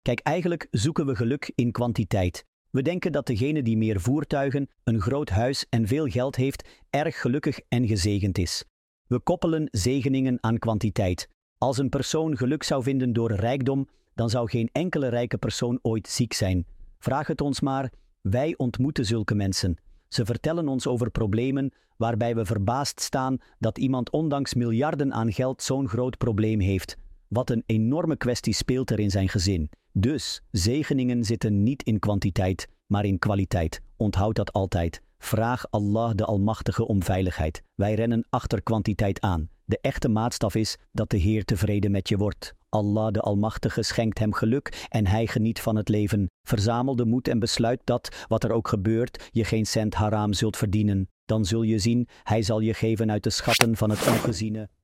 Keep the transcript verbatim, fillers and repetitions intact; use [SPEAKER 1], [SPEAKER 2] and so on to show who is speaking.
[SPEAKER 1] Kijk, eigenlijk zoeken we geluk in kwantiteit. We denken dat degene die meer voertuigen, een groot huis en veel geld heeft, erg gelukkig en gezegend is. We koppelen zegeningen aan kwantiteit. Als een persoon geluk zou vinden door rijkdom, dan zou geen enkele rijke persoon ooit ziek zijn. Vraag het ons maar, wij ontmoeten zulke mensen. Ze vertellen ons over problemen waarbij we verbaasd staan dat iemand ondanks miljarden aan geld zo'n groot probleem heeft. Wat een enorme kwestie speelt er in zijn gezin. Dus, zegeningen zitten niet in kwantiteit, maar in kwaliteit. Onthoud dat altijd. Vraag Allah de Almachtige om veiligheid. Wij rennen achter kwantiteit aan. De echte maatstaf is dat de Heer tevreden met je wordt. Allah de Almachtige schenkt hem geluk en hij geniet van het leven. Verzamel de moed en besluit dat, wat er ook gebeurt, je geen cent haram zult verdienen. Dan zul je zien, hij zal je geven uit de schatten van het ongeziene.